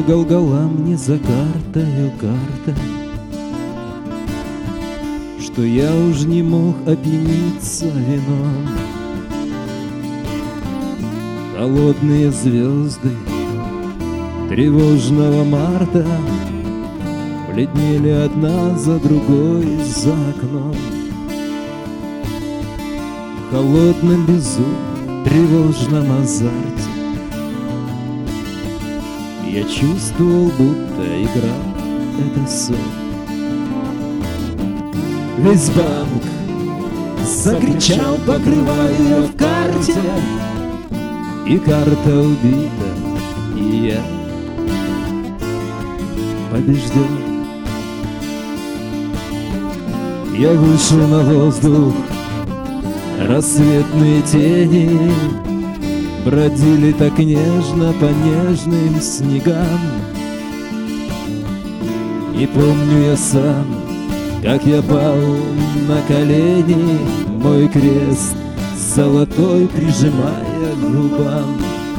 лгала мне за картою карта, что я уж не мог опьяниться вином. Холодные звезды тревожного марта бледнели одна за другой за окном. В холодном безумии, тревожном азарте я чувствовал, будто играл это сон. Весь банк закричал, покрывая ее в карте, и карта убита, и я побежден. Я вышел на воздух, рассветные тени бродили так нежно по нежным снегам. И помню я сам, как я пал на колени, мой крест золотой прижимая к губам.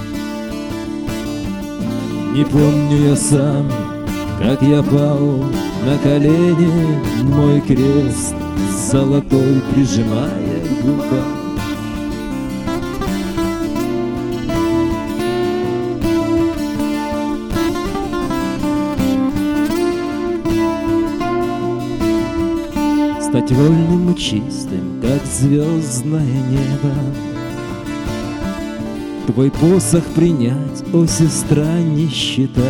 Не помню я сам, как я пал на колени, мой крест золотой прижимая к губам. Стать вольным и чистым, как звездное небо, твой посох принять, о сестра нищета,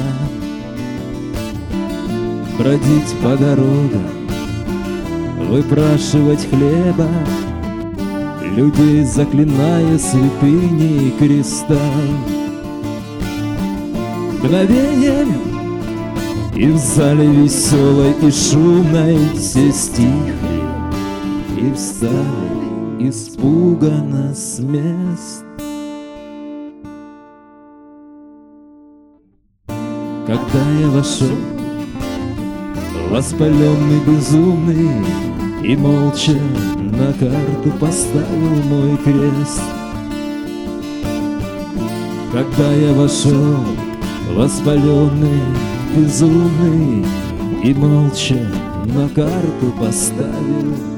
бродить по дорогам, выпрашивать хлеба, людей заклиная святыней креста. Мгновением и в зале веселой и шумной все стихли и встали испуганно с мест. Когда я вошел, воспаленный, безумный, и молча на карту поставил мой крест. Когда я вошел, воспаленный, безумный, и молча на карту поставил